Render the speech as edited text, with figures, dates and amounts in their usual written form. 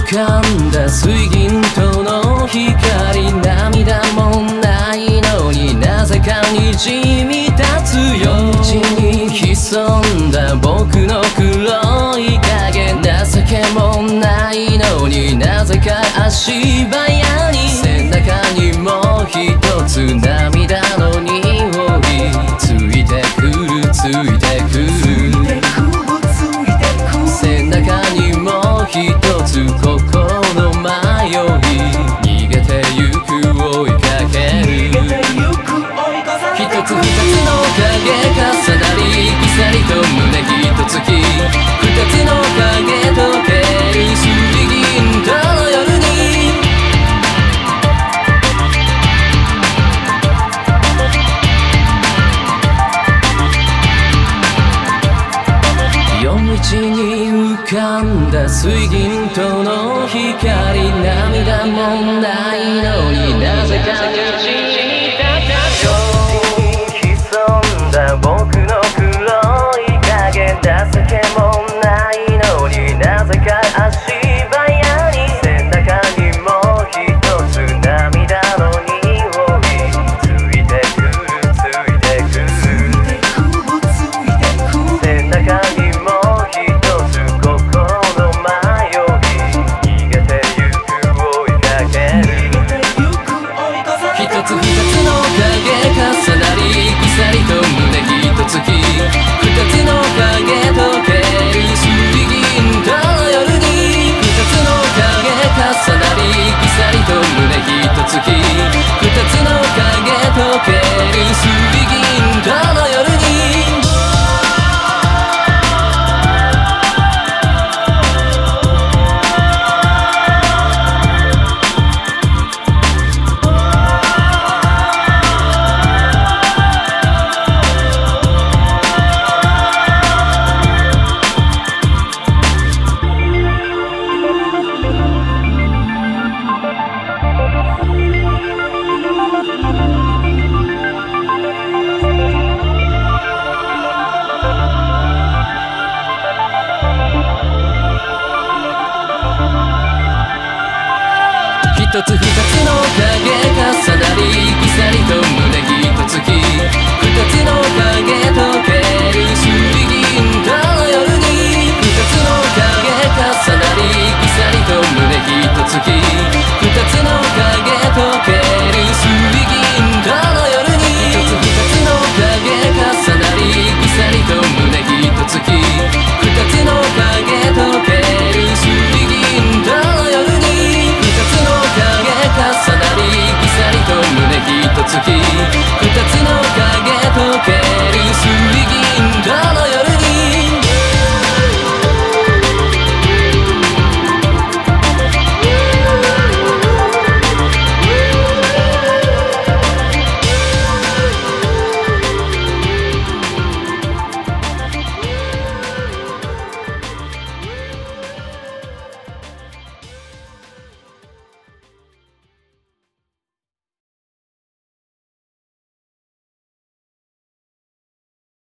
かんだ水銀灯の光、涙もないのになぜかにじみ立つよ。道に潜んだ僕の黒い影、情けもないのになぜか足早に、背中にも一つ涙の匂いついてくるついてくる、背中にも一つ心迷い、逃げてゆく追いかける。一つ二つの影重なりぎさりと胸一つき、二つの影溶ける水銀灯の夜に、夜道に浮かんだ水銀灯の光、涙もないのになぜかにじみ立つよ。潜んだ僕の黒い影、情けもないのになぜか足早に、背中にも一つ涙の匂いついてくるついてくる、背中にも一つ心迷い、逃げてゆく追いかける。一つ二つの影重なりぎさりと胸一つき、二つの影溶ける水銀灯の夜に、二つの影重なりぎさりと胸一つき、二つの影溶ける水銀灯の夜に。一つ二つの影重なりぎさりと胸